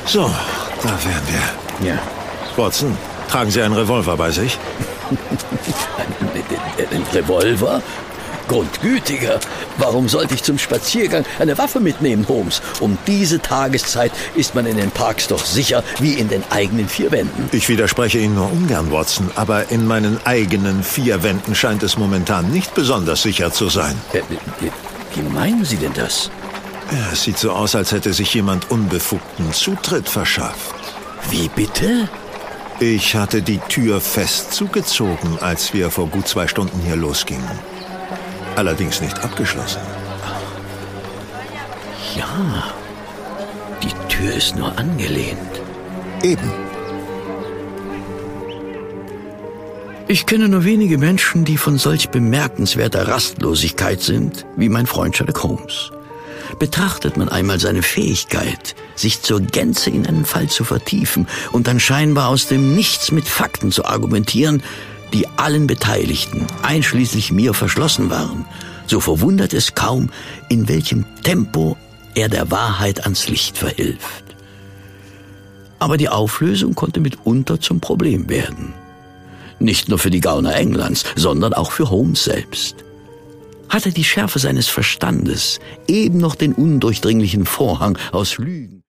So, da wären wir. Ja. Watson, tragen Sie einen Revolver bei sich? Ein Revolver? Grundgütiger. Warum sollte ich zum Spaziergang eine Waffe mitnehmen, Holmes? Um diese Tageszeit ist man in den Parks doch sicher wie in den eigenen vier Wänden. Ich widerspreche Ihnen nur ungern, Watson, aber in meinen eigenen vier Wänden scheint es momentan nicht besonders sicher zu sein. Wie meinen Sie denn das? Ja, es sieht so aus, als hätte sich jemand unbefugten Zutritt verschafft. Wie bitte? Ich hatte die Tür fest zugezogen, als wir vor gut 2 Stunden hier losgingen. Allerdings nicht abgeschlossen. Ja, die Tür ist nur angelehnt. Eben. Ich kenne nur wenige Menschen, die von solch bemerkenswerter Rastlosigkeit sind, wie mein Freund Sherlock Holmes. Betrachtet man einmal seine Fähigkeit, sich zur Gänze in einen Fall zu vertiefen und dann scheinbar aus dem Nichts mit Fakten zu argumentieren, die allen Beteiligten, einschließlich mir, verschlossen waren, so verwundert es kaum, in welchem Tempo er der Wahrheit ans Licht verhilft. Aber die Auflösung konnte mitunter zum Problem werden. Nicht nur für die Gauner Englands, sondern auch für Holmes selbst. Hatte die Schärfe seines Verstandes eben noch den undurchdringlichen Vorhang aus Lügen